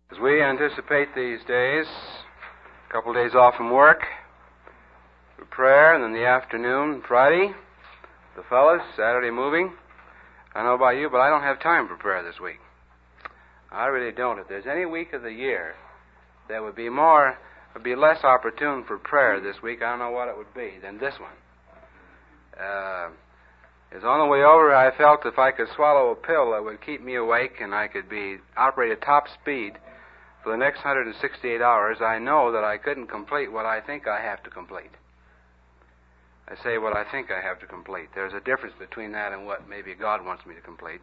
As we anticipate these days, a couple of days off from work, for prayer, and then the afternoon, Friday, the fellas, Saturday moving. I don't know about you, but I don't have time for prayer this week. I really don't. If there's any week of the year that would be less opportune for prayer this week, I don't know what it would be than this one. As on the way over, I felt if I could swallow a pill that would keep me awake and I could operate at top speed for the next 168 hours, I know that I couldn't complete what I think I have to complete. I say what I think I have to complete. There's a difference between that and what maybe God wants me to complete.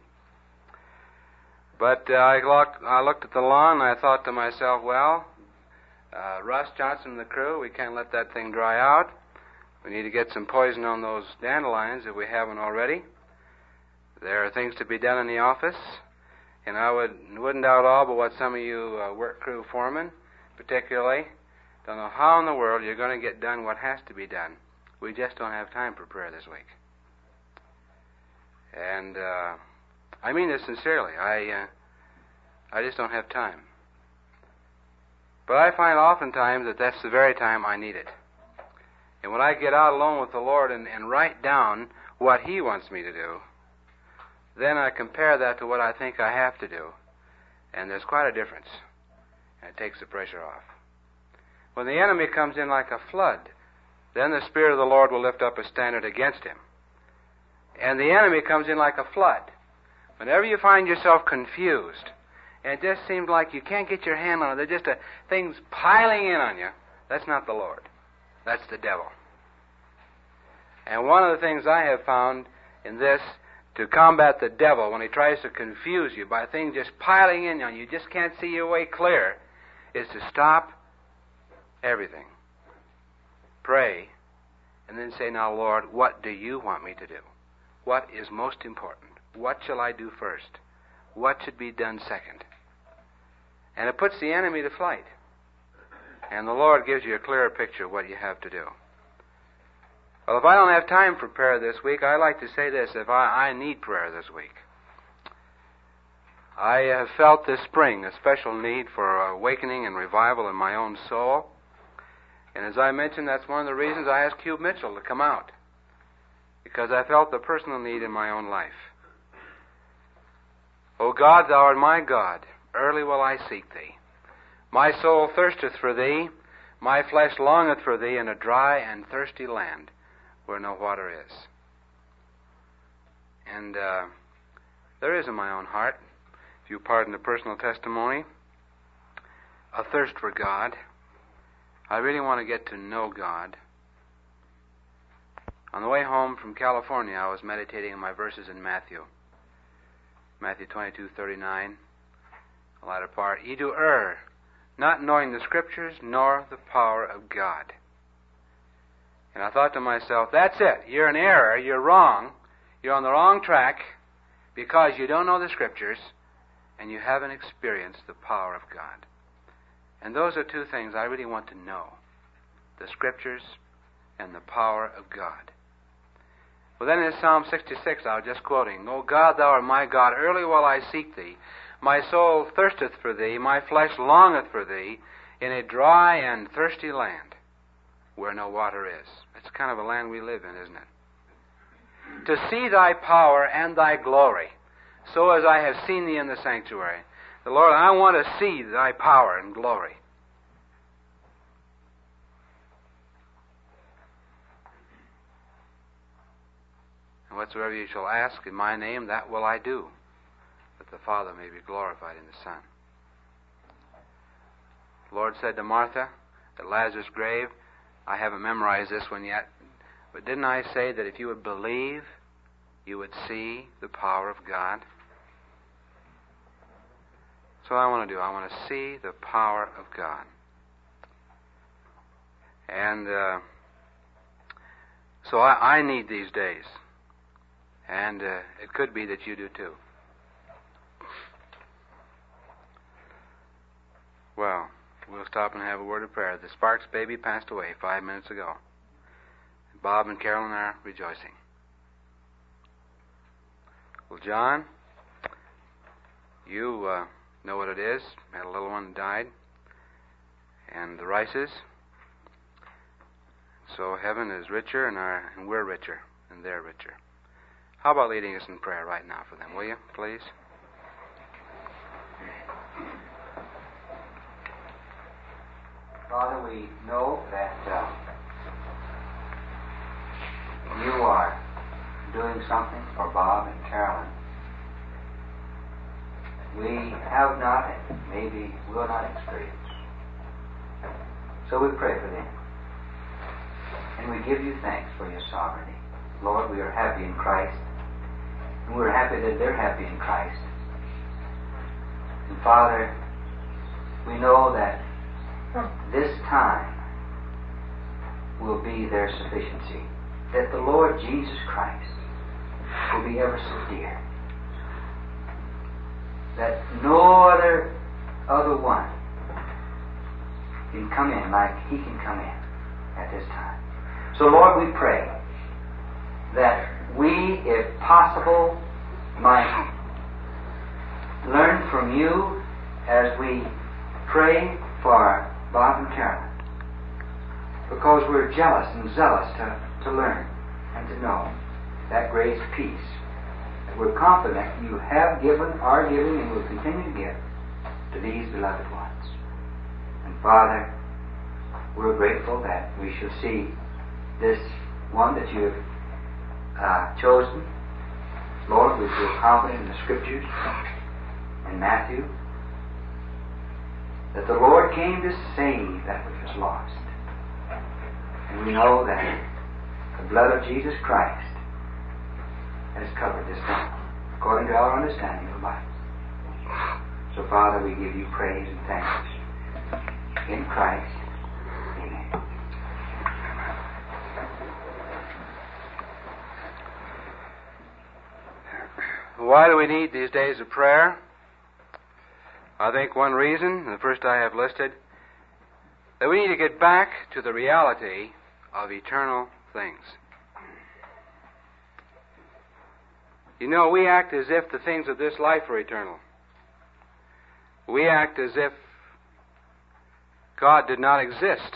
But I looked at the lawn and I thought to myself, well, Russ Johnson and the crew, we can't let that thing dry out. We need to get some poison on those dandelions if we haven't already. There are things to be done in the office. And I wouldn't doubt all but what some of you work crew foremen, particularly, don't know how in the world you're going to get done what has to be done. We just don't have time for prayer this week. And I mean this sincerely. I just don't have time. But I find oftentimes that that's the very time I need it. And when I get out alone with the Lord and write down what He wants me to do, then I compare that to what I think I have to do. And there's quite a difference. And it takes the pressure off. When the enemy comes in like a flood, then the Spirit of the Lord will lift up a standard against him. And the enemy comes in like a flood. Whenever you find yourself confused, and it just seems like you can't get your hand on it, there's just things piling in on you, that's not the Lord. That's the devil. And one of the things I have found in this, to combat the devil when he tries to confuse you by things just piling in on you, you just can't see your way clear, is to stop everything. Pray, and then say, now, Lord, what do you want me to do? What is most important? What shall I do first? What should be done second? And it puts the enemy to flight. And the Lord gives you a clearer picture of what you have to do. Well, if I don't have time for prayer this week, I like to say this, if I need prayer this week. I have felt this spring a special need for awakening and revival in my own soul. And as I mentioned, that's one of the reasons I asked Hugh Mitchell to come out. Because I felt the personal need in my own life. O God, Thou art my God, early will I seek Thee. My soul thirsteth for Thee, my flesh longeth for Thee in a dry and thirsty land, where no water is. And there is in my own heart, if you pardon the personal testimony, a thirst for God. I really want to get to know God. On the way home from California, I was meditating on my verses in Matthew 22:39, the latter part. Ye do err, not knowing the Scriptures, nor the power of God. And I thought to myself, that's it. You're in error. You're wrong. You're on the wrong track because you don't know the Scriptures and you haven't experienced the power of God. And those are two things I really want to know. The Scriptures and the power of God. Well, then in Psalm 66, I was just quoting, O God, Thou art my God, early will I seek Thee. My soul thirsteth for Thee, my flesh longeth for Thee, in a dry and thirsty land, where no water is. It's kind of a land we live in, isn't it? To see Thy power and Thy glory, so as I have seen Thee in the sanctuary. The Lord, I want to see Thy power and glory. And whatsoever you shall ask in my name, that will I do, that the Father may be glorified in the Son. The Lord said to Martha at Lazarus' grave, I haven't memorized this one yet, but didn't I say that if you would believe, you would see the power of God? So what I want to do, I want to see the power of God. And so I need these days. And it could be that you do too. Well, we'll stop and have a word of prayer. The Sparks baby passed away 5 minutes ago. Bob and Carolyn are rejoicing. Well, John, you know what it is. Had a little one died. And the Rices. So heaven is richer, and we're richer, and they're richer. How about leading us in prayer right now for them, will you, please? Father, we know that you are doing something for Bob and Carolyn. We have not and maybe will not experience. So we pray for them. And we give you thanks for your sovereignty. Lord, we are happy in Christ. And we're happy that they're happy in Christ. And Father, we know that this time will be their sufficiency. That the Lord Jesus Christ will be ever so dear. That no other one can come in like He can come in at this time. So Lord, we pray that we, if possible, might learn from you as we pray for Bob and Carolyn, because we're jealous and zealous to learn and to know that great peace that we're confident you have given, are giving, and will continue to give to these beloved ones. And Father, we're grateful that we shall see this one that you have chosen. Lord, we feel confident in the Scriptures, in Matthew, that the Lord came to save that which was lost. And we know that the blood of Jesus Christ has covered this thing, according to our understanding of the Bible. So, Father, we give you praise and thanks in Christ. Amen. Why do we need these days of prayer? I think one reason, the first I have listed, that we need to get back to the reality of eternal things. You know, we act as if the things of this life are eternal. We act as if God did not exist.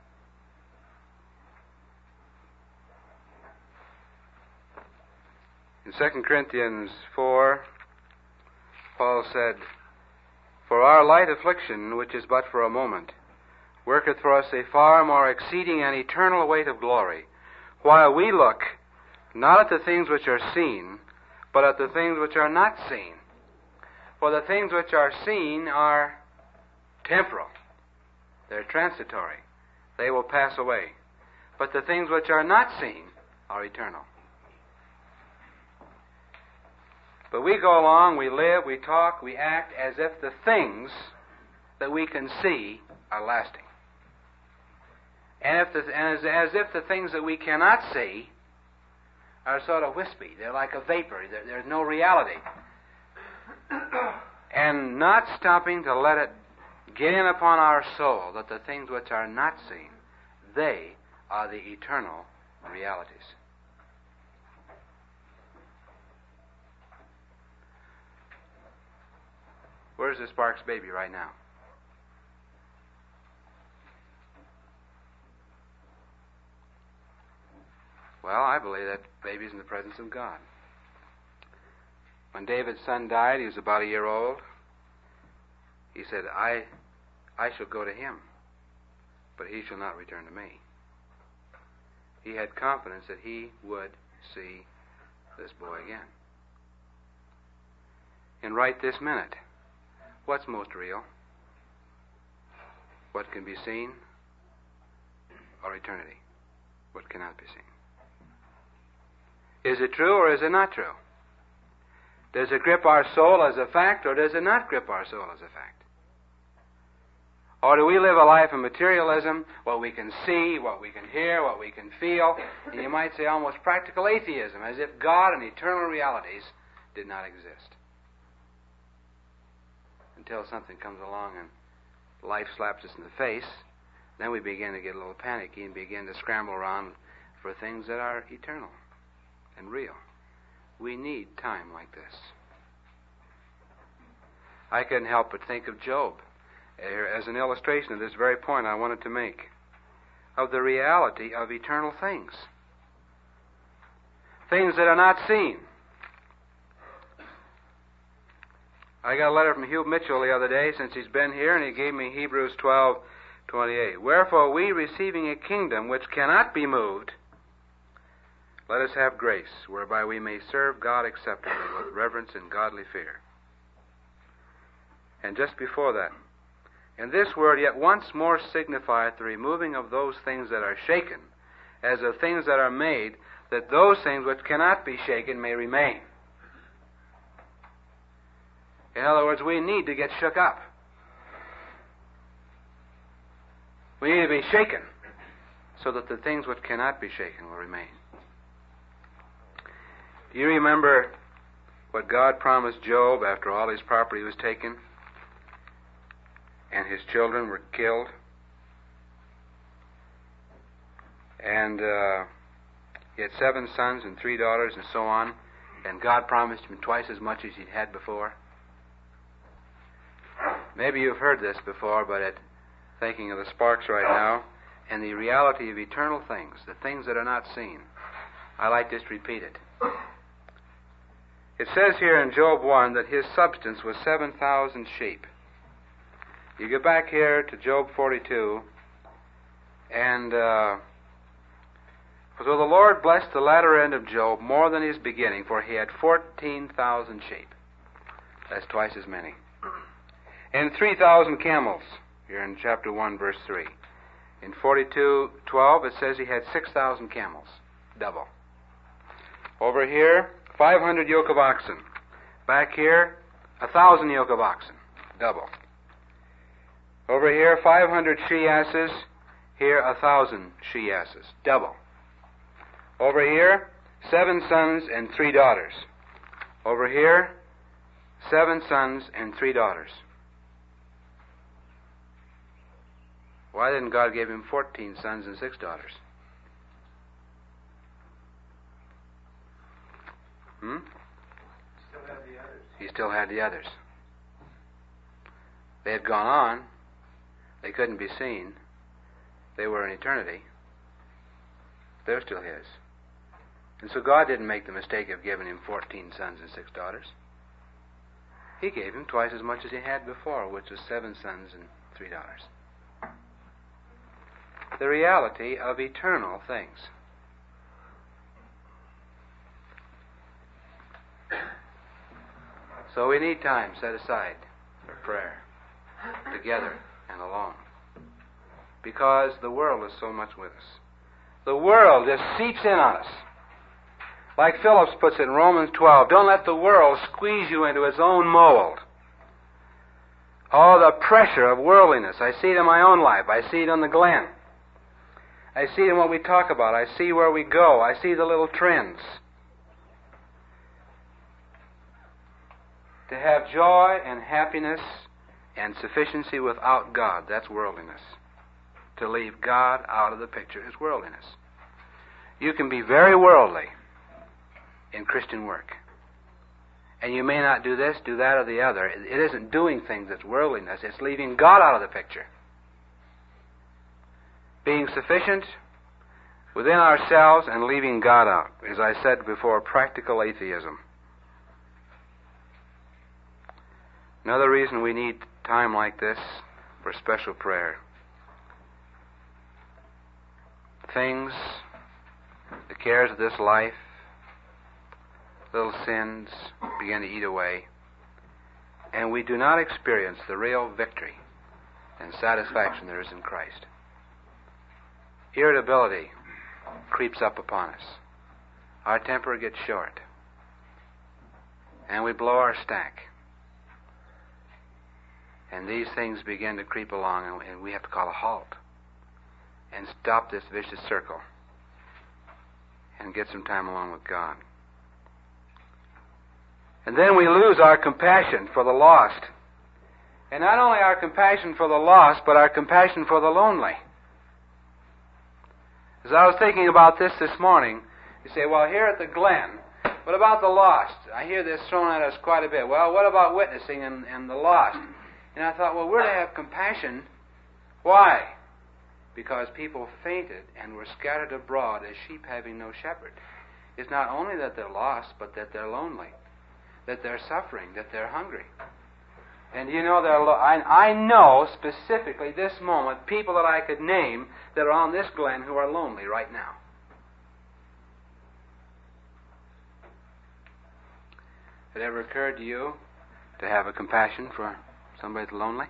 In 2 Corinthians 4, Paul said, "For our light affliction, which is but for a moment, worketh for us a far more exceeding and eternal weight of glory, while we look not at the things which are seen, but at the things which are not seen. For the things which are seen are temporal. They're transitory. They will pass away. But the things which are not seen are eternal." But we go along, we live, we talk, we act as if the things that we can see are lasting. And as if the things that we cannot see are sort of wispy. They're like a vapor. There's no reality. And not stopping to let it get in upon our soul that the things which are not seen, they are the eternal realities. Where's the Sparks baby right now? Well, I believe that baby's in the presence of God. When David's son died, he was about a year old. He said, I shall go to him, but he shall not return to me. He had confidence that he would see this boy again. And right this minute, what's most real? What can be seen, or eternity? What cannot be seen? Is it true or is it not true? Does it grip our soul as a fact, or does it not grip our soul as a fact? Or do we live a life of materialism, what we can see, what we can hear, what we can feel, and you might say almost practical atheism, as if God and eternal realities did not exist? Until something comes along and life slaps us in the face, then we begin to get a little panicky and begin to scramble around for things that are eternal and real. We need time like this. I couldn't help but think of Job as an illustration of this very point I wanted to make, of the reality of eternal things. Things that are not seen. I got a letter from Hugh Mitchell the other day since he's been here, and he gave me Hebrews 12:28. Wherefore we, receiving a kingdom which cannot be moved, let us have grace, whereby we may serve God acceptably with reverence and godly fear. And just before that, and this word yet once more signifieth the removing of those things that are shaken, as of things that are made, that those things which cannot be shaken may remain. In other words, we need to get shook up. We need to be shaken so that the things which cannot be shaken will remain. Do you remember what God promised Job after all his property was taken and his children were killed? And he had 7 sons and 3 daughters and so on, and God promised him twice as much as he'd had before. Maybe you've heard this before, but thinking of the sparks right now, and the reality of eternal things, the things that are not seen, I like just repeat it. It says here in Job 1 that his substance was 7,000 sheep. You go back here to Job 42, and so the Lord blessed the latter end of Job more than his beginning, for he had 14,000 sheep. That's twice as many. And 3,000 camels, here in chapter 1, verse 3. In 42:12, it says he had 6,000 camels, double. Over here, 500 yoke of oxen. Back here, 1,000 yoke of oxen, double. Over here, 500 she-asses. Here, 1,000 she-asses, double. Over here, 7 sons and 3 daughters. Over here, 7 sons and 3 daughters. Why didn't God give him 14 sons and 6 daughters? Still had the others. He still had the others. They had gone on. They couldn't be seen. They were in eternity. They're still his. And so God didn't make the mistake of giving him 14 sons and 6 daughters. He gave him twice as much as he had before, which was 7 sons and 3 daughters. The reality of eternal things. So we need time set aside for prayer, together and alone, because the world is so much with us. The world just seeps in on us. Like Phillips puts it in Romans 12, don't let the world squeeze you into its own mold. Oh, the pressure of worldliness. I see it in my own life. I see it on the Glen. I see it in what we talk about. I see where we go. I see the little trends. To have joy and happiness and sufficiency without God, that's worldliness. To leave God out of the picture is worldliness. You can be very worldly in Christian work. And you may not do this, do that, or the other. It isn't doing things that's worldliness. It's leaving God out of the picture. Being sufficient within ourselves and leaving God out. As I said before, practical atheism. Another reason we need time like this for special prayer. Things, the cares of this life, little sins begin to eat away, and we do not experience the real victory and satisfaction there is in Christ. Irritability creeps up upon us. Our temper gets short, and we blow our stack. And these things begin to creep along, and we have to call a halt and stop this vicious circle and get some time alone with God. And then we lose our compassion for the lost. And not only our compassion for the lost, but our compassion for the lonely. As I was thinking about this morning, you say, well, here at the Glen, What about the lost? I hear this thrown at us quite a bit. Well, what about witnessing and the lost? And I thought, well, we're to have compassion. Why? Because people fainted and were scattered abroad as sheep having no shepherd. It's not only that they're lost, but that they're lonely, that they're suffering, that they're hungry. And you know, I know specifically this moment people that I could name that are on this glen who are lonely right now. Has it ever occurred to you to have a compassion for somebody that's lonely?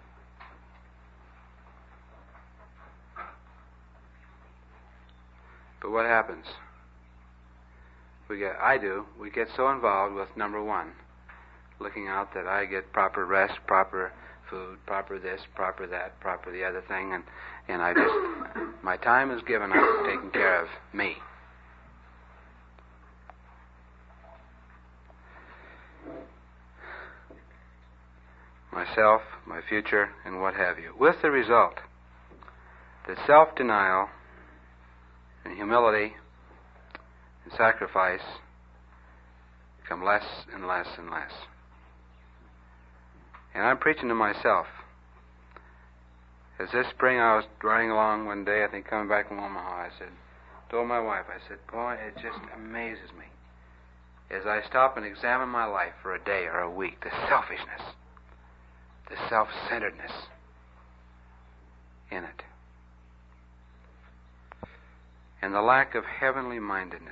But what happens? We get so involved with number one, looking out that I get proper rest, proper food, proper this, proper that, proper the other thing, and I just, my time is given up to taking care of me. Myself, my future, and what have you. With the result that self-denial and humility and sacrifice become less and less and less. And I'm preaching to myself. As this spring I was riding along one day, I think coming back from Omaha, told my wife, I said, boy, it just amazes me. As I stop and examine my life for a day or a week, the selfishness, the self-centeredness in it, and the lack of heavenly mindedness.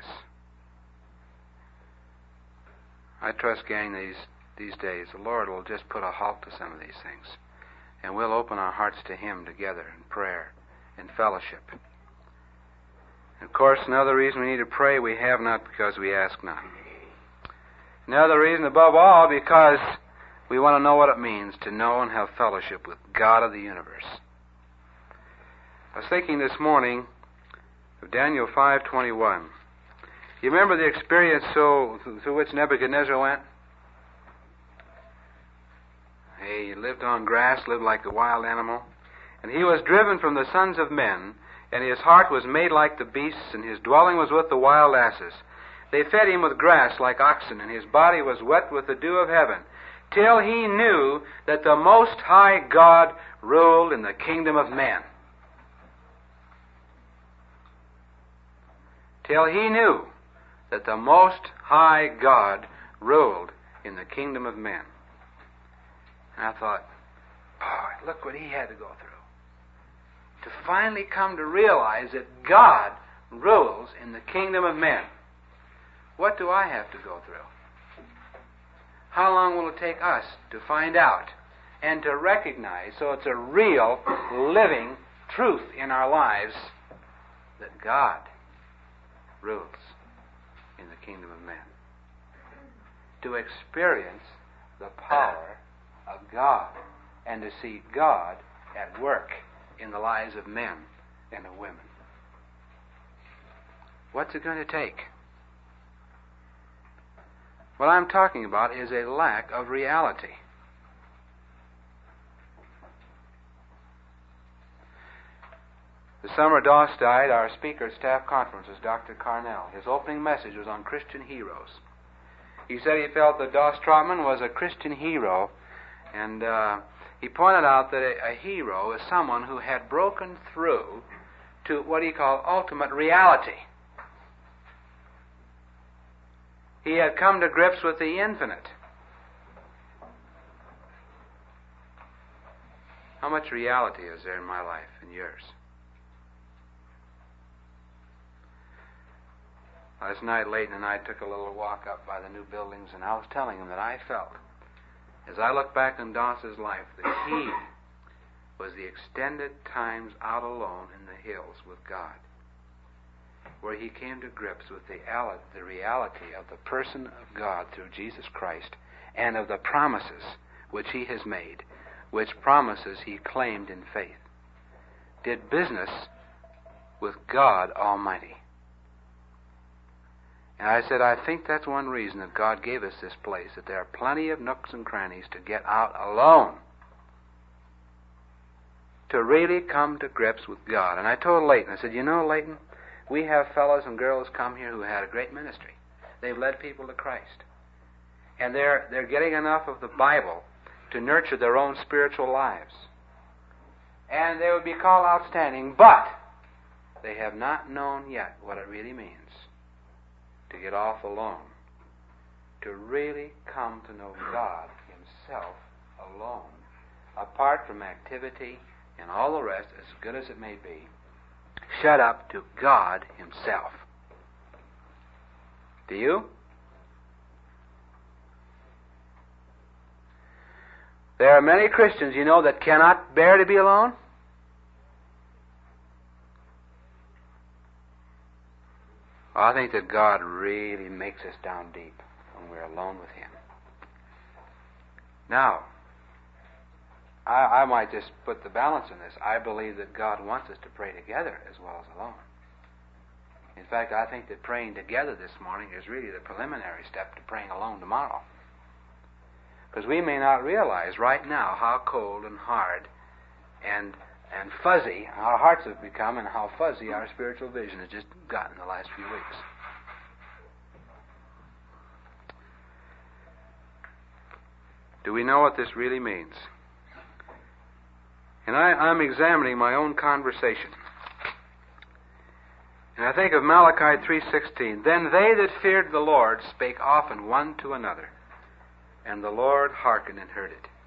I trust, gang, these days the Lord will just put a halt to some of these things, and we'll open our hearts to Him together in prayer and fellowship. And of course, another reason we need to pray we have not because we ask not. Another reason, above all, because we want to know what it means to know and have fellowship with God of the universe. I was thinking this morning of Daniel 5:21. You remember the experience through which Nebuchadnezzar went? He lived on grass, lived like a wild animal, and he was driven from the sons of men, and his heart was made like the beasts, and his dwelling was with the wild asses. They fed him with grass like oxen, and his body was wet with the dew of heaven, till he knew that the Most High God ruled in the kingdom of men. Till he knew that the Most High God ruled in the kingdom of men. And I thought, boy, look what he had to go through to finally come to realize that God rules in the kingdom of men. What do I have to go through? How long will it take us to find out and to recognize, so it's a real, living truth in our lives, that God rules in the kingdom of men? To experience the power of God and to see God at work in the lives of men and of women. What's it going to take? What I'm talking about is a lack of reality. The summer Doss died, our speaker at staff conference was Dr. Carnell. His opening message was on Christian heroes. He said he felt that Doss Trotman was a Christian hero, and he pointed out that a hero is someone who had broken through to what he called ultimate reality. He had come to grips with the infinite. How much reality is there in my life and yours? Last night, Leighton and I took a little walk up by the new buildings, and I was telling him that I felt, as I look back on Doss's life, that he was the extended times out alone in the hills with God, where he came to grips with the reality of the person of God through Jesus Christ and of the promises which he has made, which promises he claimed in faith. Did business with God Almighty. And I said, I think that's one reason that God gave us this place, that there are plenty of nooks and crannies to get out alone, to really come to grips with God. And I told Leighton, I said, you know, Leighton, we have fellows and girls come here who had a great ministry. they've led people to Christ. And they're getting enough of the Bible to nurture their own spiritual lives. And they would be called outstanding, but they have not known yet what it really means to get off alone, to really come to know God Himself alone, apart from activity and all the rest, as good as it may be, shut up to God Himself. Do you? There are many Christians, you know, that cannot bear to be alone. I think that God really makes us down deep when we're alone with Him. Now, I might just put the balance in this. I believe that God wants us to pray together as well as alone. In fact, I think that praying together this morning is really the preliminary step to praying alone tomorrow. Because we may not realize right now how cold and hard and fuzzy our hearts have become, and how fuzzy our spiritual vision has just gotten the last few weeks. Do we know what this really means? And I'm examining my own conversation. And I think of Malachi 3:16. Then they that feared the Lord spake often one to another, and the Lord hearkened and heard it.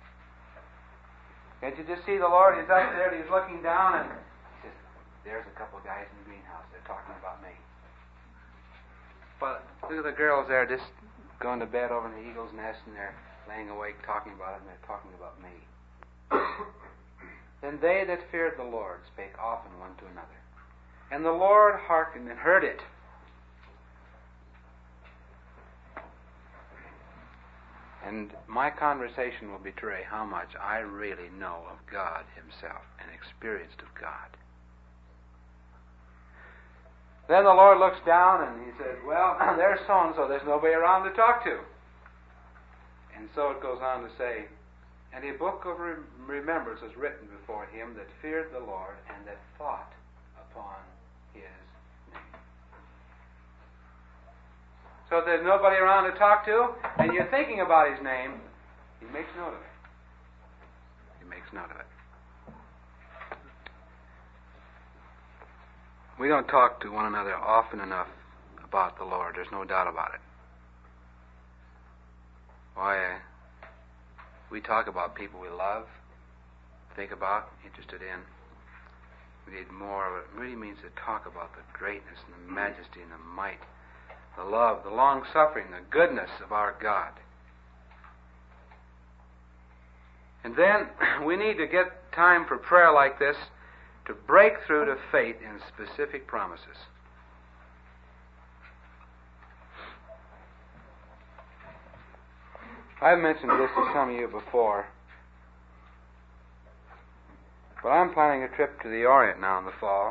Can't you just see the Lord? He's up there and He's looking down and He says, there's a couple of guys in the greenhouse. They're talking about me. But look at the girls there just going to bed over in the eagle's nest, and they're laying awake talking about it, and they're talking about me. Then they that feared the Lord spake often one to another, and the Lord hearkened and heard it. And my conversation will betray how much I really know of God Himself and experienced of God. Then the Lord looks down and He says, well, there's so-and-so. There's nobody around to talk to. And so it goes on to say, and a book of remembrance was written before Him that feared the Lord and that thought upon His name. So if there's nobody around to talk to, and you're thinking about His name, He makes note of it. He makes note of it. We don't talk to one another often enough about the Lord. There's no doubt about it. Why, we talk about people we love, think about, interested in. We need more of it. It really means to talk about the greatness and the majesty and the might, the love, the long-suffering, the goodness of our God. And then we need to get time for prayer like this to break through to faith in specific promises. I've mentioned this to some of you before, but I'm planning a trip to the Orient now in the fall.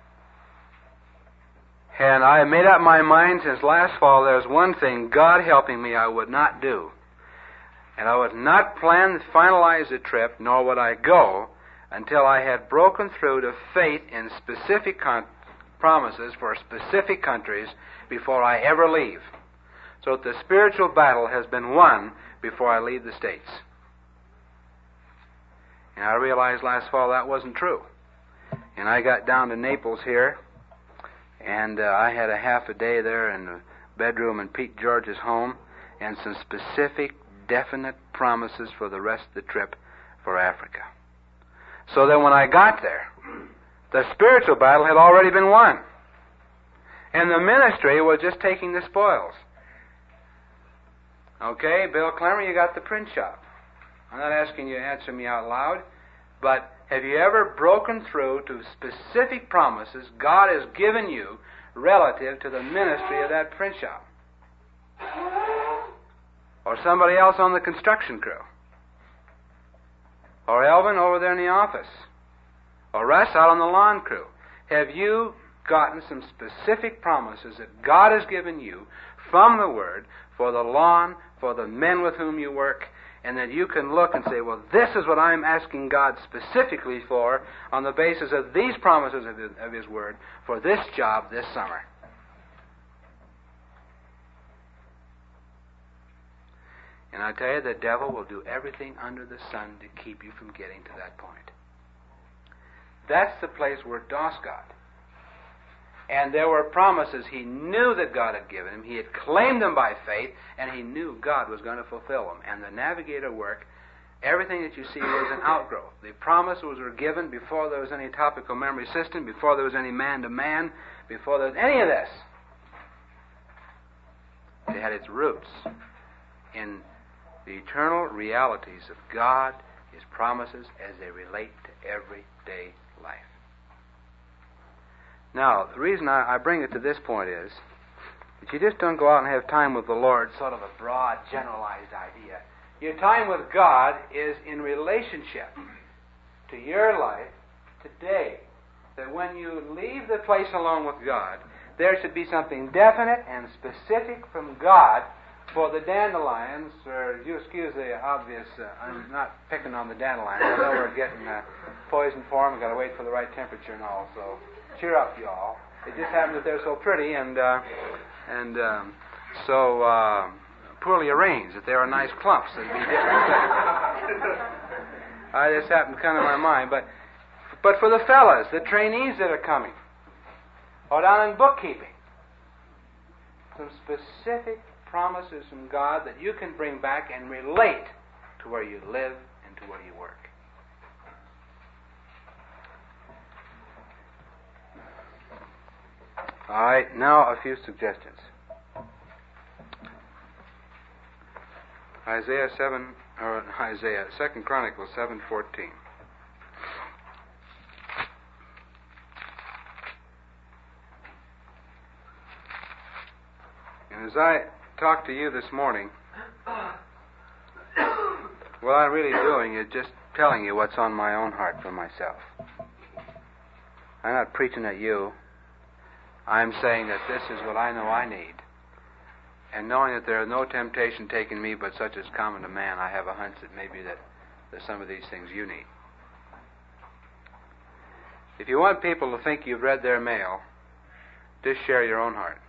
And I made up my mind since last fall there's one thing, God helping me, I would not do. And I would not plan to finalize the trip, nor would I go, until I had broken through to faith in specific promises for specific countries before I ever leave. So that the spiritual battle has been won before I leave the States. And I realized last fall that wasn't true. And I got down to Naples here, and I had a half a day there in the bedroom in Pete George's home, and some specific, definite promises for the rest of the trip for Africa. So that when I got there, the spiritual battle had already been won. And the ministry was just taking the spoils. Okay, Bill Clemmer, you got the print shop. I'm not asking you to answer me out loud, but have you ever broken through to specific promises God has given you relative to the ministry of that print shop? Or somebody else on the construction crew? Or Elvin over there in the office? Or Russ out on the lawn crew? Have you gotten some specific promises that God has given you from the Word for the lawn, for the men with whom you work, and that you can look and say, well, this is what I'm asking God specifically for on the basis of these promises of His Word for this job this summer? And I tell you, the devil will do everything under the sun to keep you from getting to that point. That's the place where Dos got. And there were promises he knew that God had given him. He had claimed them by faith, and he knew God was going to fulfill them. And the navigator work, everything that you see was an outgrowth. The promises were given before there was any topical memory system, before there was any man-to-man, before there was any of this. It had its roots in the eternal realities of God, His promises, as they relate to everyday life. Now, the reason I bring it to this point is that you just don't go out and have time with the Lord, sort of a broad, generalized idea. Your time with God is in relationship to your life today. That when you leave the place alone with God, there should be something definite and specific from God for the dandelions, or you excuse the obvious, I'm not picking on the dandelions. I know we're getting poison for them. We've got to wait for the right temperature and all, so cheer up, y'all. It just happens that they're so pretty and so poorly arranged that they are nice clumps. It'd be different. I just happened to come to my mind. But for the fellas, the trainees that are coming, or down in bookkeeping, some specific promises from God that you can bring back and relate to where you live and to where you work. All right, now a few suggestions. Second Chronicles 7:14. And as I talk to you this morning, what I'm really doing is just telling you what's on my own heart for myself. I'm not preaching at you. I'm saying that this is what I know I need. And knowing that there is no temptation taking me but such as common to man, I have a hunch that maybe that there's some of these things you need. If you want people to think you've read their mail, just share your own heart.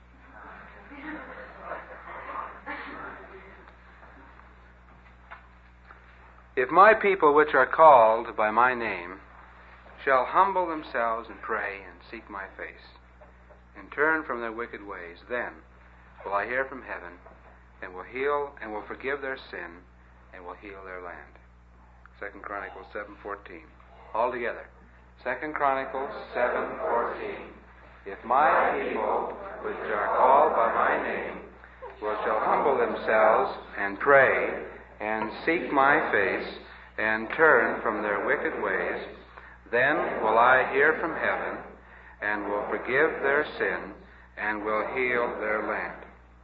If my people which are called by my name shall humble themselves and pray and seek my face and turn from their wicked ways, then will I hear from heaven and will heal and will forgive their sin and will heal their land. 2 Chronicles 7:14. All together. 2 Chronicles 7:14. If my people which are called by my name shall humble themselves and pray and seek my face and turn from their wicked ways, then will I hear from heaven and will forgive their sin and will heal their land.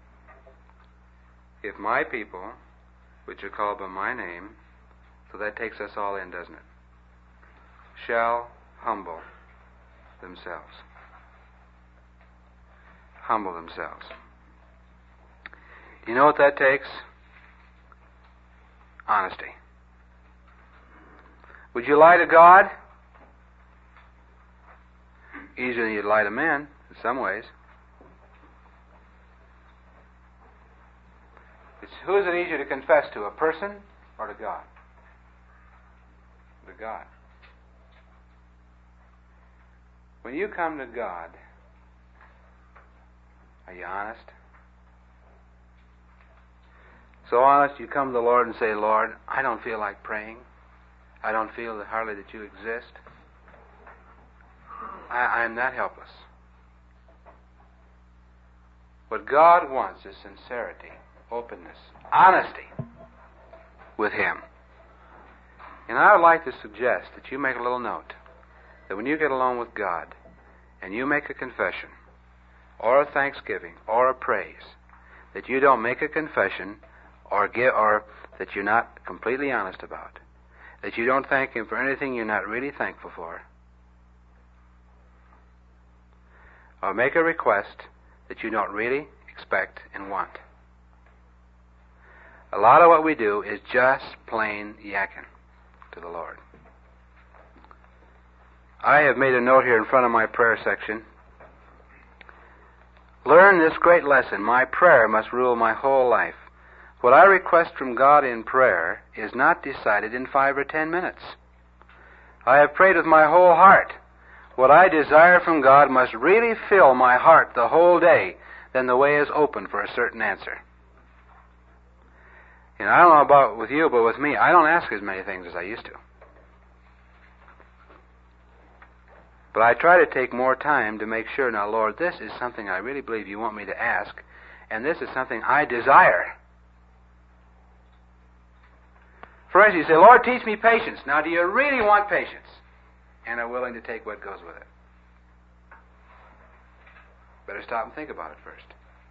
If my people, which are called by my name, so that takes us all in, doesn't it, shall humble themselves. Humble themselves. You know what that takes? Honesty. Would you lie to God? Easier than you'd lie to men, in some ways. Who is it easier to confess to, a person or to God? To God. When you come to God, are you honest? So honest, you come to the Lord and say, Lord, I don't feel like praying. I don't feel hardly that you exist. I am that helpless. What God wants is sincerity, openness, honesty with Him. And I would like to suggest that you make a little note that when you get alone with God and you make a confession or a thanksgiving or a praise, that you don't make a confession or that you're not completely honest about, that you don't thank Him for anything you're not really thankful for, or make a request that you don't really expect and want. A lot of what we do is just plain yakking to the Lord. I have made a note here in front of my prayer section. Learn this great lesson. My prayer must rule my whole life. What I request from God in prayer is not decided in 5 or 10 minutes. I have prayed with my whole heart. What I desire from God must really fill my heart the whole day. Then the way is open for a certain answer. And I don't know about with you, but with me, I don't ask as many things as I used to. But I try to take more time to make sure, now, Lord, this is something I really believe you want me to ask, and this is something I desire. For instance, you say, Lord, teach me patience. Now, do you really want patience? And are willing to take what goes with it? Better stop and think about it first.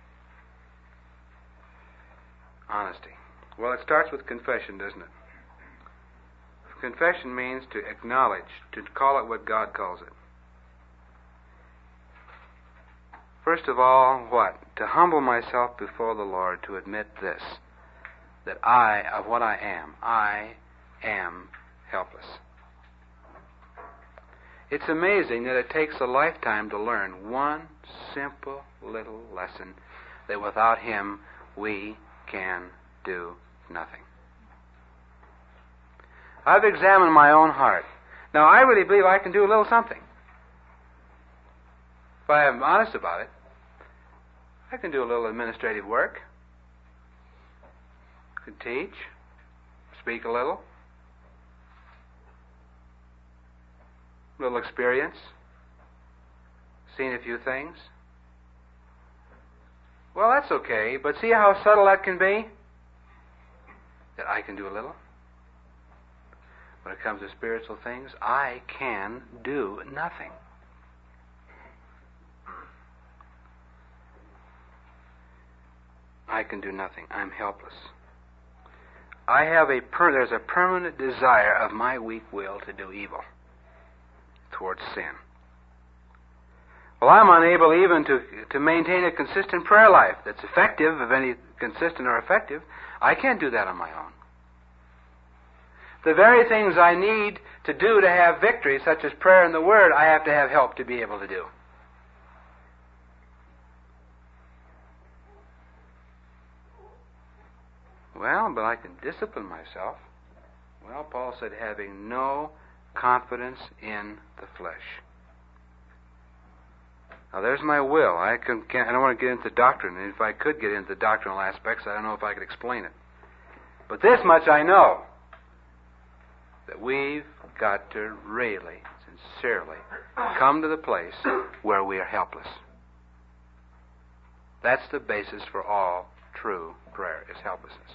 Honesty. Well, it starts with confession, doesn't it? Confession means to acknowledge, to call it what God calls it. First of all, what? To humble myself before the Lord, to admit this, that of what I am helpless. It's amazing that it takes a lifetime to learn one simple little lesson, that without Him we can do nothing. I've examined my own heart. Now, I really believe I can do a little something. If I am honest about it, I can do a little administrative work. I can teach, speak a little experience, seen a few things. Well, that's okay, but see how subtle that can be? That I can do a little. When it comes to spiritual things, I can do nothing. I can do nothing. I'm helpless. I have there's a permanent desire of my weak will to do evil towards sin. Well, I'm unable even to maintain a consistent prayer life that's effective, if any consistent or effective. I can't do that on my own. The very things I need to do to have victory, such as prayer and the Word, I have to have help to be able to do. Well, but I can discipline myself. Well, Paul said, having no confidence in the flesh. Now, there's my will. I don't want to get into doctrine. And if I could get into the doctrinal aspects, I don't know if I could explain it. But this much I know, that we've got to really, sincerely come to the place where we are helpless. That's the basis for all true prayer, is helplessness.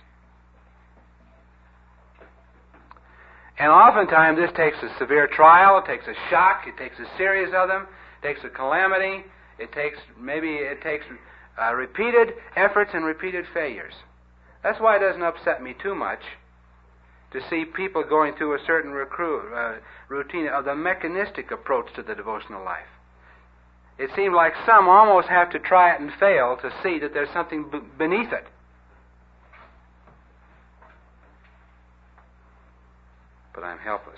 And oftentimes this takes a severe trial, it takes a shock, it takes a series of them, it takes a calamity, it takes repeated efforts and repeated failures. That's why it doesn't upset me too much to see people going through a certain routine of the mechanistic approach to the devotional life. It seems like some almost have to try it and fail to see that there's something beneath it. But I'm helpless.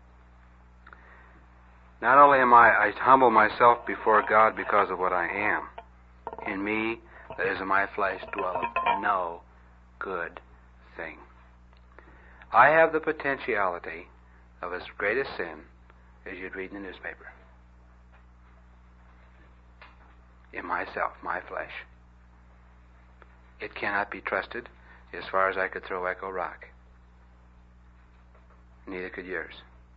Not only am I humble myself before God because of what I am. In me, that is in my flesh, dwelleth no good thing. I have the potentiality of as great a sin as you'd read in the newspaper. In myself, my flesh. It cannot be trusted as far as I could throw Echo Rock. Neither could yours.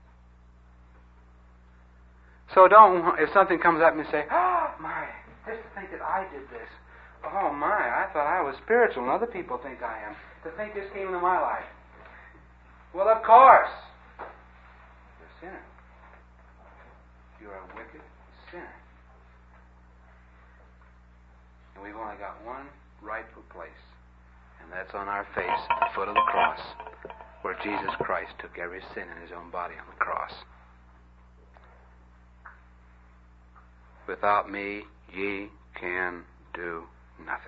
So if something comes up and you say, oh my, just to think that I did this. Oh my, I thought I was spiritual and other people think I am. To think this came into my life. Well, of course. You're a sinner. You're a wicked sinner. And we've only got one rightful place. And that's on our face, at the foot of the cross, where Jesus Christ took every sin in His own body on the cross. Without me, ye can do nothing.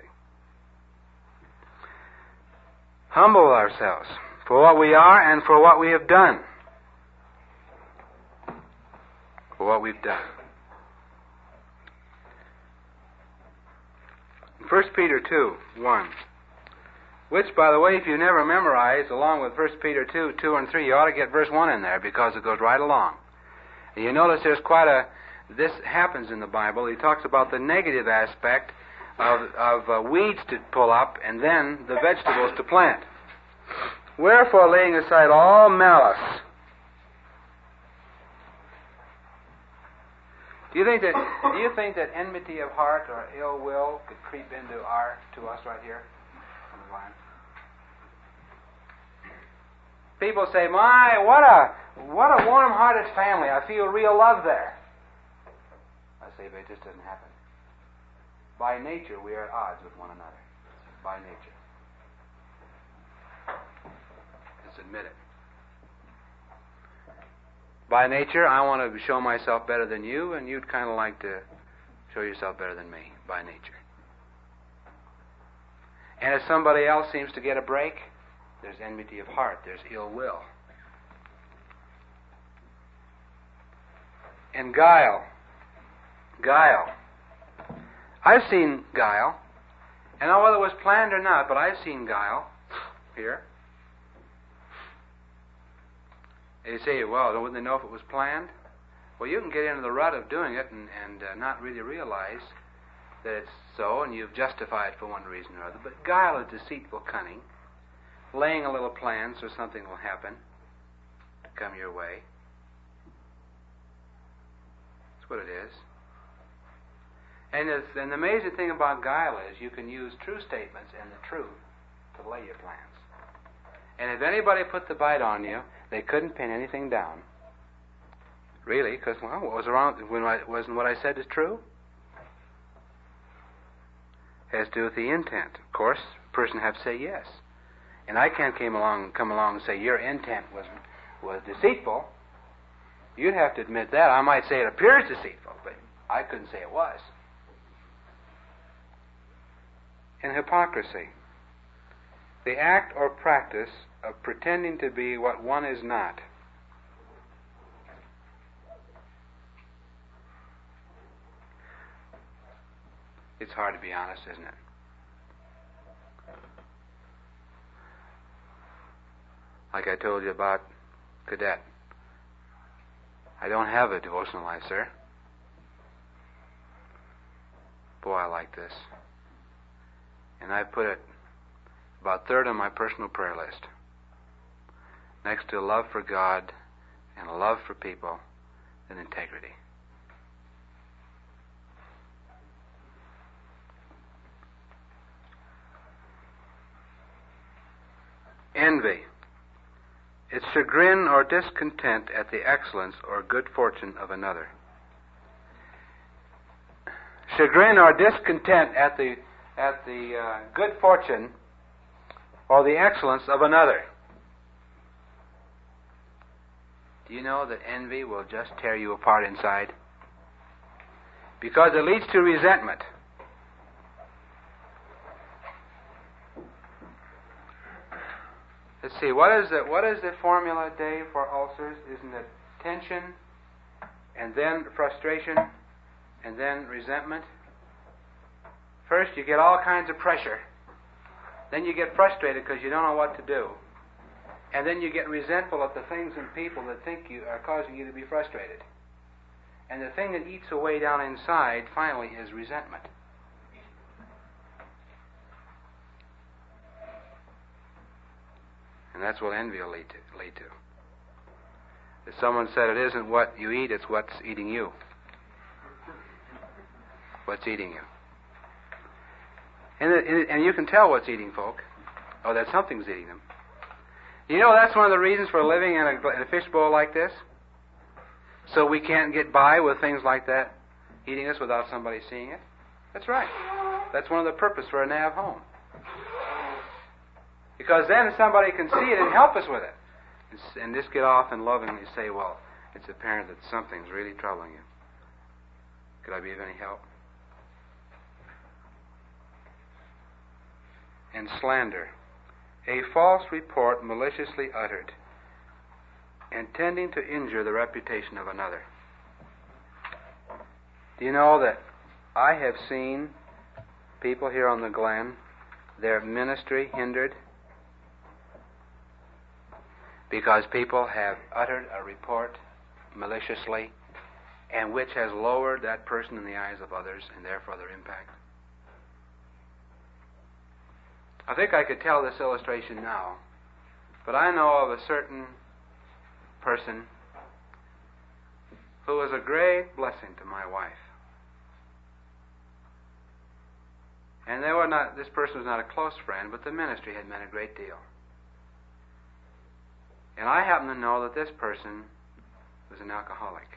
Humble ourselves for what we are and for what we have done. For what we've done. 1 Peter 2:1. Which, by the way, if you never memorized, along with 1 Peter 2, 2 and 3, you ought to get verse 1 in there because it goes right along. And you notice there's this happens in the Bible. He talks about the negative aspect of weeds to pull up and then the vegetables to plant. Wherefore, laying aside all malice. Do you think that enmity of heart or ill will could creep into us right here on the line? People say, "My, what a warm-hearted family! I feel real love there." I say, but it just doesn't happen. By nature, we are at odds with one another. By nature. Let's admit it. By nature, I want to show myself better than you, and you'd kind of like to show yourself better than me, by nature. And if somebody else seems to get a break, there's enmity of heart, there's ill will. And guile. Guile. I've seen guile. And I don't know whether it was planned or not, but I've seen guile here. And you say, well, wouldn't they know if it was planned? Well, you can get into the rut of doing it and not really realize that it's so, and you've justified for one reason or other. But guile is deceitful cunning, laying a little plan so something will happen to come your way. That's what it is. And the amazing thing about guile is you can use true statements and the truth to lay your plans. And if anybody put the bite on you, they couldn't pin anything down. Really, because, well, what was wrong? Wasn't what I said is true? It has to do with the intent. Of course, a person has to say yes. And I can't come along and say your intent was deceitful. You'd have to admit that. I might say it appears deceitful, but I couldn't say it was. And hypocrisy. The act or practice of pretending to be what one is not. It's hard to be honest, isn't it? Like I told you about Cadet. I don't have a devotional life, sir. Boy, I like this. And I put it about third on my personal prayer list. Next to love for God and a love for people and integrity. Envy. It's chagrin or discontent at the excellence or good fortune of another. Chagrin or discontent at the good fortune or the excellence of another. Do you know that envy will just tear you apart inside? Because it leads to resentment. Let's see, what is the formula, Dave, for ulcers? Isn't it tension, and then frustration, and then resentment? First, you get all kinds of pressure. Then you get frustrated because you don't know what to do. And then you get resentful at the things and people that think you are causing you to be frustrated. And the thing that eats away down inside, finally, is resentment. And that's what envy will lead to. As someone said, it isn't what you eat, it's what's eating you. What's eating you. And you can tell what's eating folk. Oh, that something's eating them. You know, that's one of the reasons for living in a fishbowl like this. So we can't get by with things like that eating us without somebody seeing it. That's right. That's one of the purpose for a nav home. Because then somebody can see it and help us with it. And just get off and lovingly say, well, it's apparent that something's really troubling you. Could I be of any help? And slander. A false report maliciously uttered, intending to injure the reputation of another. Do you know that I have seen people here on the Glen their ministry hindered because people have uttered a report maliciously and which has lowered that person in the eyes of others and therefore their impact? I think I could tell this illustration now, but I know of a certain person who was a great blessing to my wife. And this person was not a close friend, but the ministry had meant a great deal. And I happen to know that this person was an alcoholic.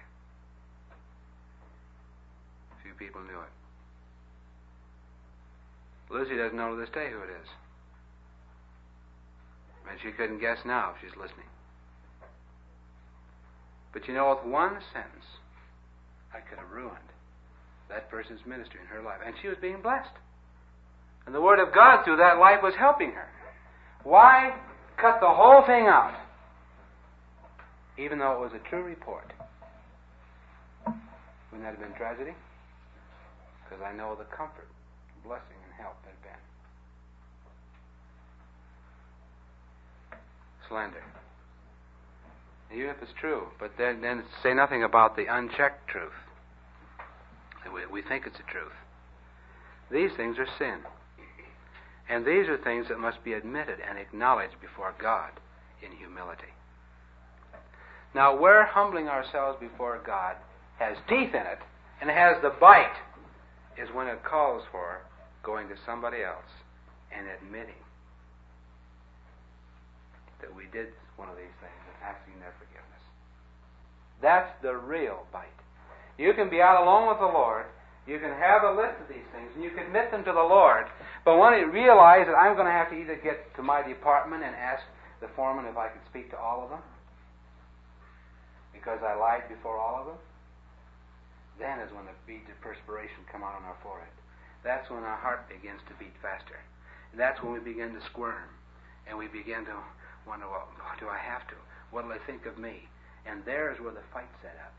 Few people knew it. Lucy doesn't know to this day who it is. And she couldn't guess now if she's listening. But you know, with one sentence, I could have ruined that person's ministry in her life. And she was being blessed. And the Word of God through that life was helping her. Why cut the whole thing out, even though it was a true report? Wouldn't that have been tragedy? Because I know the comfort, blessing, and help had been. Slander. Even if it's true, but then say nothing about the unchecked truth. We think it's a truth. These things are sin. And these are things that must be admitted and acknowledged before God in humility. Now, where humbling ourselves before God has teeth in it and has the bite is when it calls for going to somebody else and admitting that we did one of these things and asking their forgiveness. That's the real bite. You can be out alone with the Lord. You can have a list of these things, and you can admit them to the Lord. But when you realize that I'm going to have to either get to my department and ask the foreman if I could speak to all of them, because I lied before all of them, then is when the beads of perspiration come out on our forehead. That's when our heart begins to beat faster. And that's when we begin to squirm, and we begin to wonder, well, do I have to? What will they think of me? And there's where the fight set up.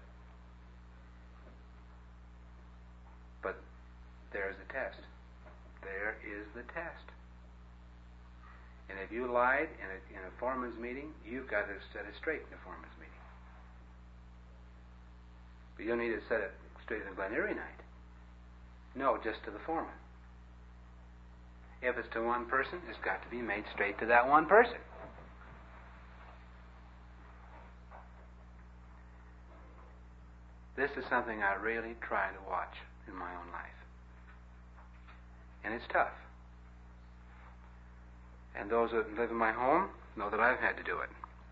But there's the test. There is the test. And if you lied in a foreman's meeting, you've got to set it straight in a foreman's meeting. But you don't need to set it straight in Glen Erie night. No, just to the foreman. If it's to one person, it's got to be made straight to that one person. This is something I really try to watch in my own life. And it's tough. And those that live in my home know that I've had to do it.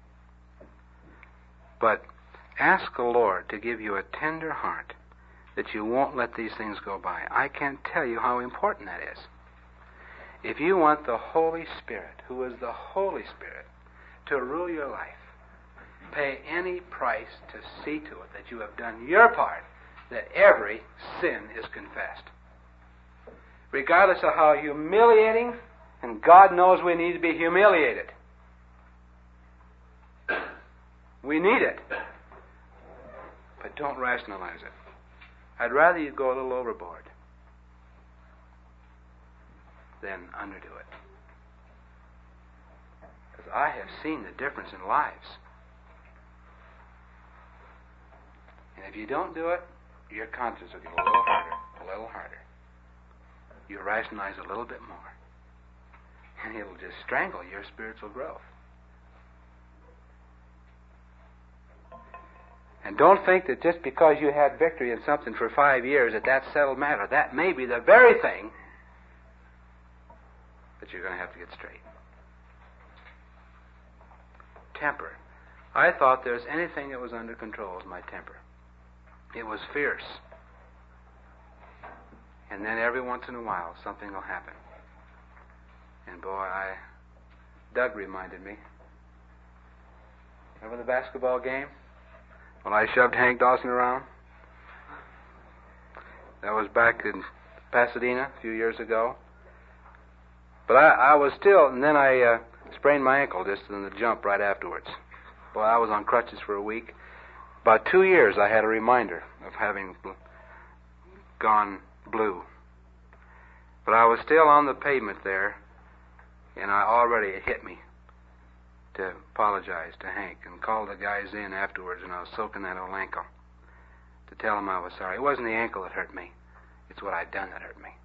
But ask the Lord to give you a tender heart that you won't let these things go by. I can't tell you how important that is. If you want the Holy Spirit, who is the Holy Spirit, to rule your life, pay any price to see to it that you have done your part, that every sin is confessed. Regardless of how humiliating, and God knows we need to be humiliated. We need it. But don't rationalize it. I'd rather you go a little overboard than underdo it. Because I have seen the difference in lives. And if you don't do it, your conscience will get a little harder. You rationalize a little bit more. And it'll just strangle your spiritual growth. And don't think that just because you had victory in something for 5 years that that's settled matter. That may be the very thing that you're going to have to get straight. Temper. I thought there's anything that was under control was my temper. It was fierce. And then every once in a while something will happen. And boy, Doug reminded me. Remember the basketball game? When I shoved Hank Dawson around? That was back in Pasadena a few years ago. But I was still, and then I sprained my ankle just in the jump right afterwards. Boy, I was on crutches for a week. About 2 years I had a reminder of having gone blue. But I was still on the pavement there, And it hit me to apologize to Hank and called the guys in afterwards, and I was soaking that old ankle to tell him I was sorry. It wasn't the ankle that hurt me. It's what I'd done that hurt me.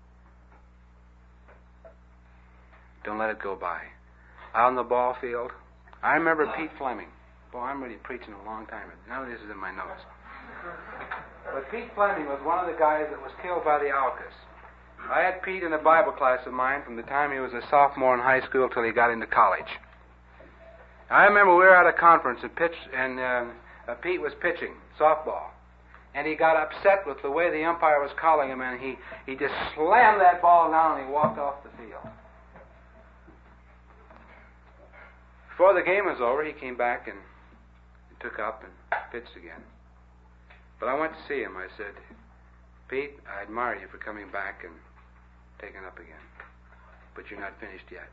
Don't let it go by. Out on the ball field, I remember Pete Fleming. Boy, I'm really preaching a long time. None of this is in my notes. But Pete Fleming was one of the guys that was killed by the Alkas. I had Pete in a Bible class of mine from the time he was a sophomore in high school till he got into college. I remember we were at a conference and Pete was pitching softball. And he got upset with the way the umpire was calling him, and he just slammed that ball down and he walked off the field. Before the game was over, he came back and took up and pitched again. But I went to see him. I said, Pete, I admire you for coming back and taking up again. But you're not finished yet.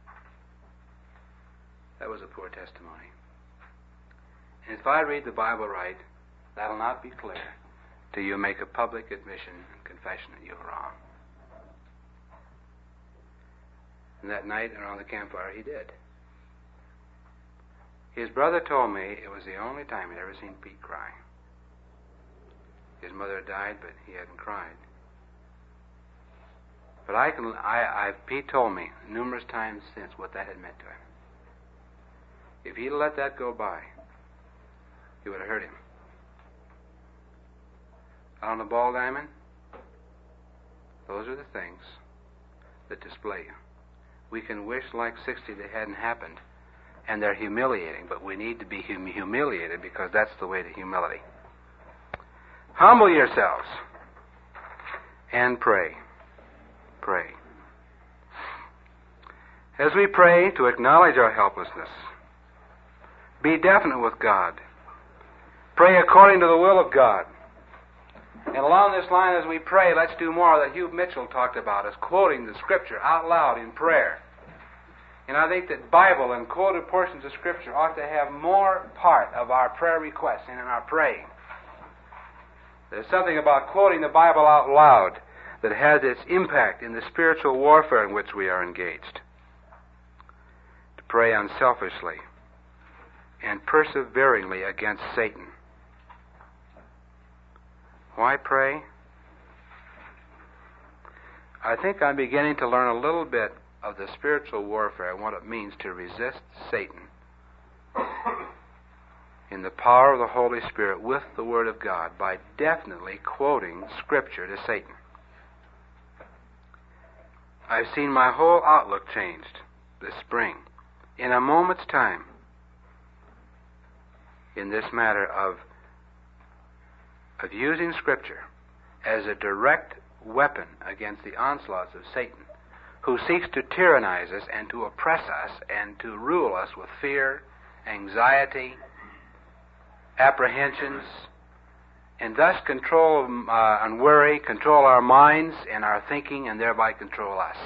That was a poor testimony. And if I read the Bible right, that'll not be clear till you make a public admission and confession that you were wrong. And that night around the campfire, he did. His brother told me it was the only time he'd ever seen Pete cry. His mother had died, but he hadn't cried. But Pete told me numerous times since what that had meant to him. If he'd let that go by, it would have hurt him. Out on the ball diamond, those are the things that display you. We can wish like 60 they hadn't happened, and they're humiliating, but we need to be humiliated because that's the way to humility. Humble yourselves and pray. Pray. As we pray to acknowledge our helplessness, be definite with God. Pray according to the will of God. And along this line, as we pray, let's do more that Hugh Mitchell talked about, as quoting the Scripture out loud in prayer. And I think that Bible and quoted portions of Scripture ought to have more part of our prayer requests and in our praying. There's something about quoting the Bible out loud that has its impact in the spiritual warfare in which we are engaged. To pray unselfishly and perseveringly against Satan. Why pray? I think I'm beginning to learn a little bit of the spiritual warfare and what it means to resist Satan in the power of the Holy Spirit with the Word of God by definitely quoting Scripture to Satan. I've seen my whole outlook changed this spring in a moment's time in this matter of using Scripture as a direct weapon against the onslaughts of Satan, who seeks to tyrannize us and to oppress us and to rule us with fear, anxiety, apprehensions, and thus control and worry, control our minds and our thinking, and thereby control us.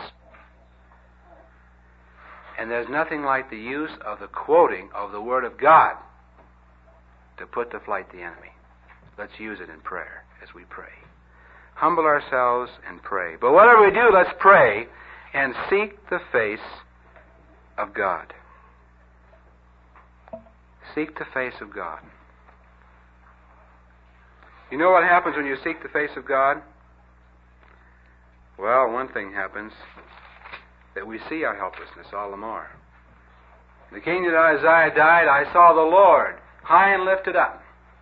And there's nothing like the use of the quoting of the Word of God to put to flight the enemy. Let's use it in prayer as we pray. Humble ourselves and pray. But whatever we do, let's pray and seek the face of God. Seek the face of God. You know what happens when you seek the face of God? Well, one thing happens, that we see our helplessness all the more. The king that Isaiah died, I saw the Lord high and lifted up.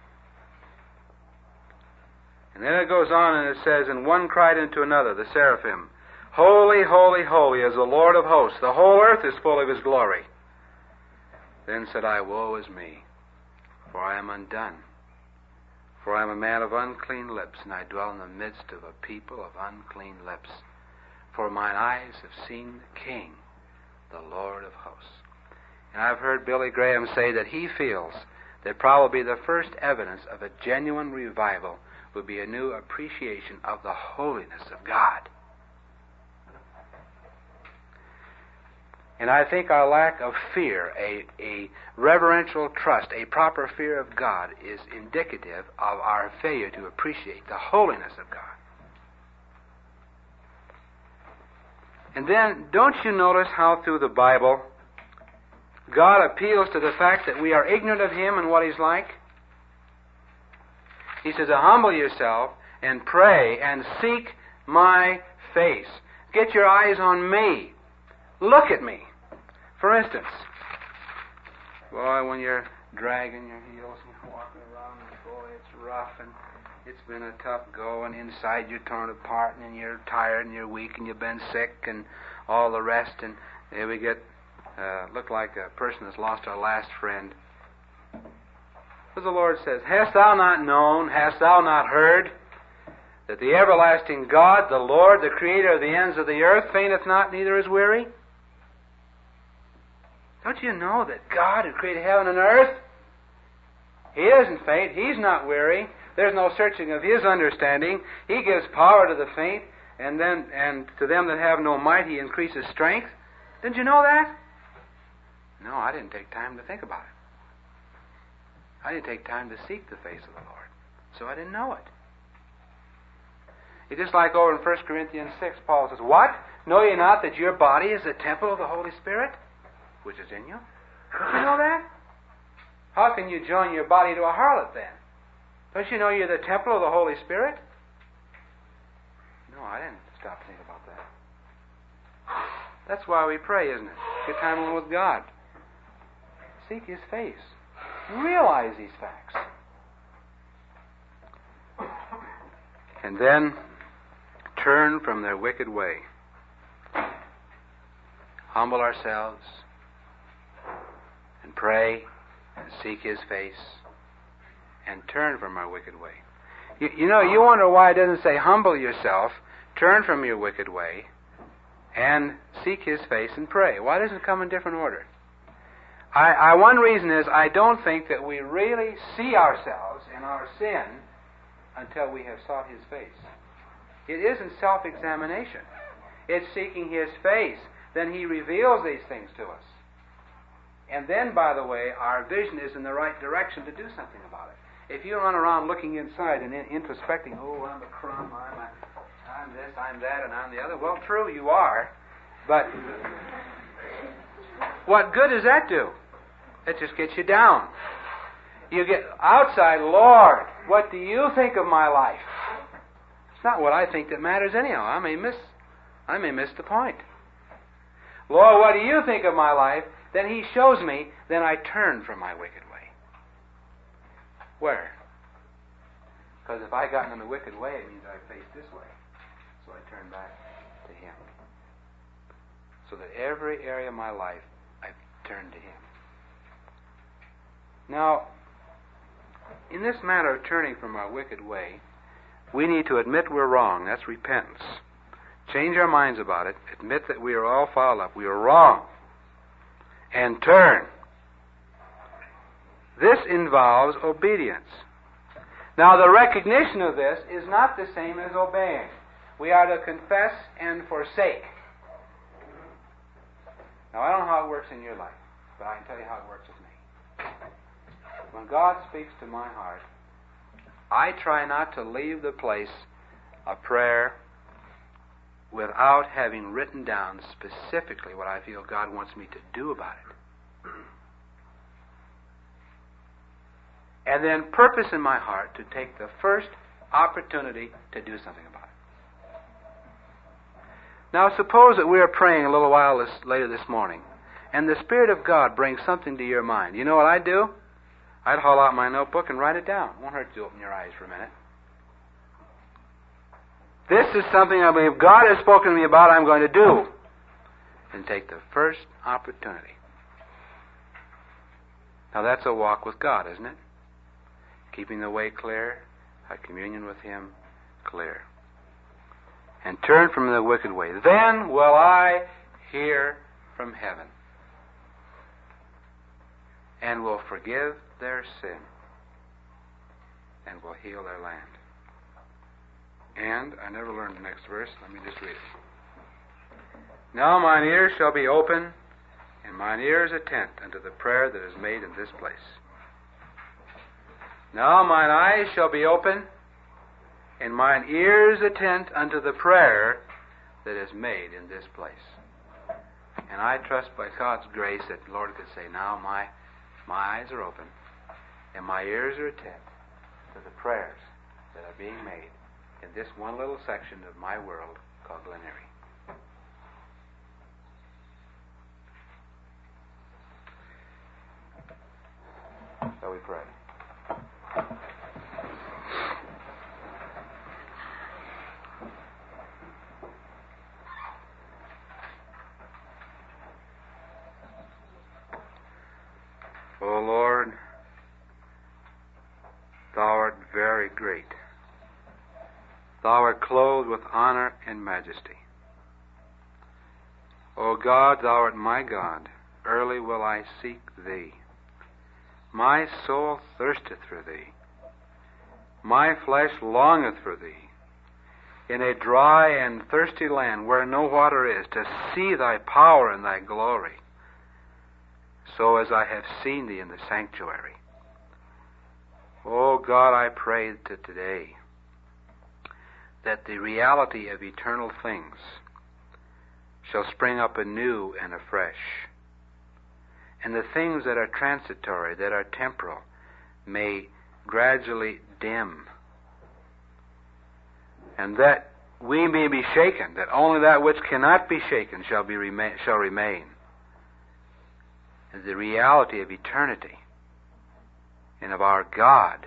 And then it goes on and it says, and one cried unto another, the seraphim, Holy, holy, holy is the Lord of hosts. The whole earth is full of His glory. Then said I, Woe is me, for I am undone. For I am a man of unclean lips, and I dwell in the midst of a people of unclean lips. For mine eyes have seen the King, the Lord of hosts. And I've heard Billy Graham say that he feels that probably the first evidence of a genuine revival would be a new appreciation of the holiness of God. And I think our lack of fear, a reverential trust, a proper fear of God is indicative of our failure to appreciate the holiness of God. And then, don't you notice how through the Bible God appeals to the fact that we are ignorant of Him and what He's like? He says, humble yourself and pray and seek my face. Get your eyes on me. Look at me. For instance, boy, when you're dragging your heels and you're walking around, and boy, it's rough and it's been a tough go, and inside you're torn apart and you're tired and you're weak and you've been sick and all the rest, and there we get look like a person has lost our last friend. But the Lord says, hast thou not known, hast thou not heard, that the everlasting God, the Lord, the Creator of the ends of the earth, fainteth not, neither is weary? Don't you know that God, who created heaven and earth, He doesn't faint, He's not weary. There's no searching of His understanding. He gives power to the faint, and to them that have no might He increases strength. Didn't you know that? No, I didn't take time to think about it. I didn't take time to seek the face of the Lord, so I didn't know it. It's just like over in 1 Corinthians 6, Paul says, what? Know ye not that your body is the temple of the Holy Spirit, which is in you? Don't you know that? How can you join your body to a harlot then? Don't you know you're the temple of the Holy Spirit? No, I didn't stop to think about that. That's why we pray, isn't it? Get time alone with God. Seek His face. Realize these facts. And then turn from their wicked way. Humble ourselves and pray and seek His face and turn from our wicked way. You know, you wonder why it doesn't say humble yourself, turn from your wicked way, and seek His face and pray. Why doesn't it come in different order? One reason is I don't think that we really see ourselves in our sin until we have sought His face. It isn't self-examination. It's seeking His face. Then He reveals these things to us. And then, by the way, our vision is in the right direction to do something about it. If you run around looking inside and introspecting, oh, I'm a crumb, I'm this, I'm that, and I'm the other, well, true, you are. But what good does that do? It just gets you down. You get outside, Lord, what do you think of my life? It's not what I think that matters anyhow. I may miss the point. Lord, what do you think of my life? Then He shows me, then I turn from my wicked way. Where? Because if I got in the wicked way, it means I face this way. So I turn back to Him. So that every area of my life, I turn to Him. Now, in this matter of turning from our wicked way, we need to admit we're wrong. That's repentance. Change our minds about it. Admit that we are all fouled up. We are wrong. And turn. This involves obedience. Now, the recognition of this is not the same as obeying. We are to confess and forsake. Now, I don't know how it works in your life, but I can tell you how it works with me. When God speaks to my heart, I try not to leave the place of prayer without having written down specifically what I feel God wants me to do about it. And then purpose in my heart to take the first opportunity to do something about it. Now suppose that we are praying a little while later this morning, and the Spirit of God brings something to your mind. You know what I'd do? I'd haul out my notebook and write it down. It won't hurt to open your eyes for a minute. This is something I believe God has spoken to me about, I'm going to do. And take the first opportunity. Now that's a walk with God, isn't it? Keeping the way clear, our communion with Him clear. And turn from the wicked way. Then will I hear from heaven, and will forgive their sin, and will heal their land. And, I never learned the next verse, let me just read it. Now mine ears shall be open, and mine ears attent unto the prayer that is made in this place. Now mine eyes shall be open, and mine ears attent unto the prayer that is made in this place. And I trust by God's grace that the Lord could say, now my eyes are open and my ears are attentive to the prayers that are being made in this one little section of my world called Glen Erie. Shall we pray? O Lord, Thou art very great. Thou art clothed with honor and majesty. O God, Thou art my God. Early will I seek Thee. My soul thirsteth for Thee. My flesh longeth for Thee. In a dry and thirsty land where no water is, to see Thy power and Thy glory, so as I have seen Thee in the sanctuary. O God, I pray that today that the reality of eternal things shall spring up anew and afresh, and the things that are transitory, that are temporal, may gradually dim, and that we may be shaken, that only that which cannot be shaken shall remain. And the reality of eternity and of our God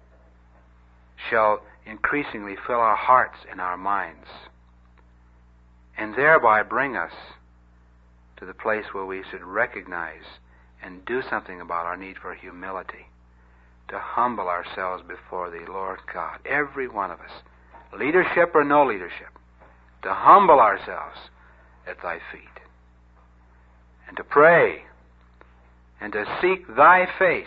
shall increasingly fill our hearts and our minds, and thereby bring us to the place where we should recognize and do something about our need for humility, to humble ourselves before Thee, Lord God, every one of us, leadership or no leadership, to humble ourselves at Thy feet, and to pray, and to seek Thy face.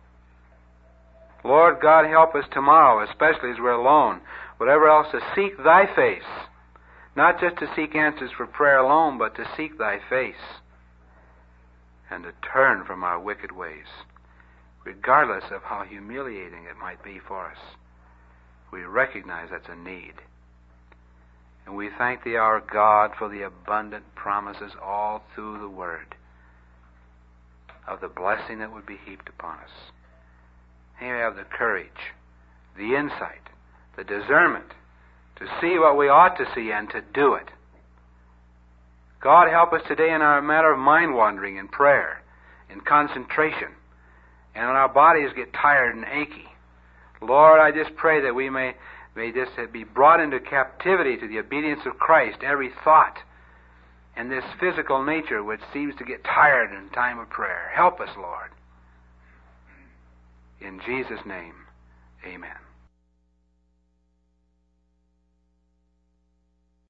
Lord God, help us tomorrow, especially as we're alone, whatever else, to seek Thy face. Not just to seek answers for prayer alone, but to seek Thy face and to turn from our wicked ways, regardless of how humiliating it might be for us. We recognize that's a need. And we thank Thee, our God, for the abundant promises all through the Word of the blessing that would be heaped upon us. May we have the courage, the insight, the discernment to see what we ought to see and to do it. God, help us today in our matter of mind wandering in prayer, in concentration, and when our bodies get tired and achy. Lord, I just pray that we may just be brought into captivity to the obedience of Christ, every thought and this physical nature which seems to get tired in time of prayer. Help us, Lord. In Jesus' name, amen.